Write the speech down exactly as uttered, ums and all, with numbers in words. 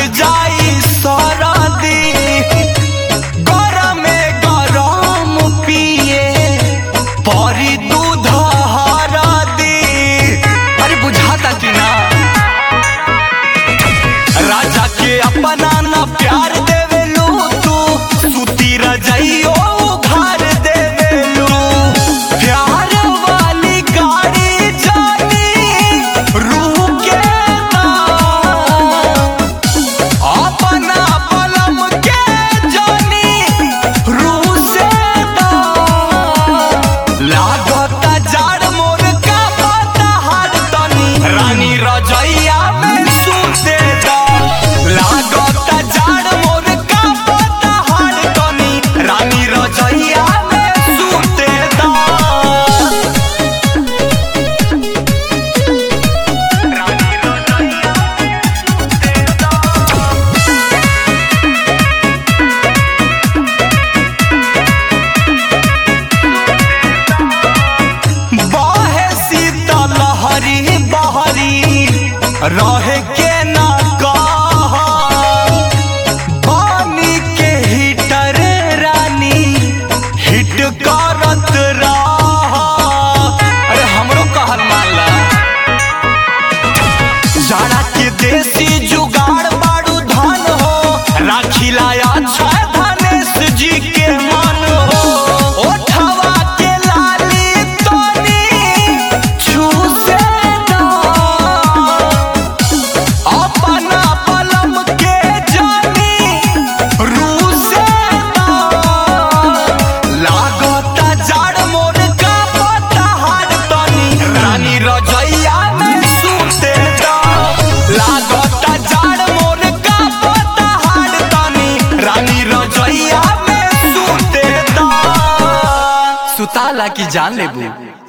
जाई सरदी गरम गरम पिए परी दूध हरदी। अरे बुझाता कि ना राजा के अपना ना प्यार देवेलू तू सुती रजाइयो उघार देवेलू। प्यार वाली गाड़ी जानी रूह के ना अपना बलम के जानी रूह से ना लागता जाड़ मोर का पता हार तनी रानी रजैया में सुते दा। लागता जाड़ मोर का पता हार तनी रानी रजैया में सुते दा। बहे शीतल लहरी बहरी रहे के ना कहा पानी के हीटर रानी हिट करत रहा। अरे हमरो कहल मानला जाड़ा के देसी जुगाड़ बाड़ू धन हो राखिला अच्छा धनेश जी के मन हो। ओठवा के लाली तनी चूसे ना अपना बलम के जानी रूह से ना लागता जाड़ मोर का पता हार तनी रानी रजैया में सुते दा। लागता जाड़ मोर का पता हार तनी रानी रजैया में सुते दा। सुताला की जान लेबू।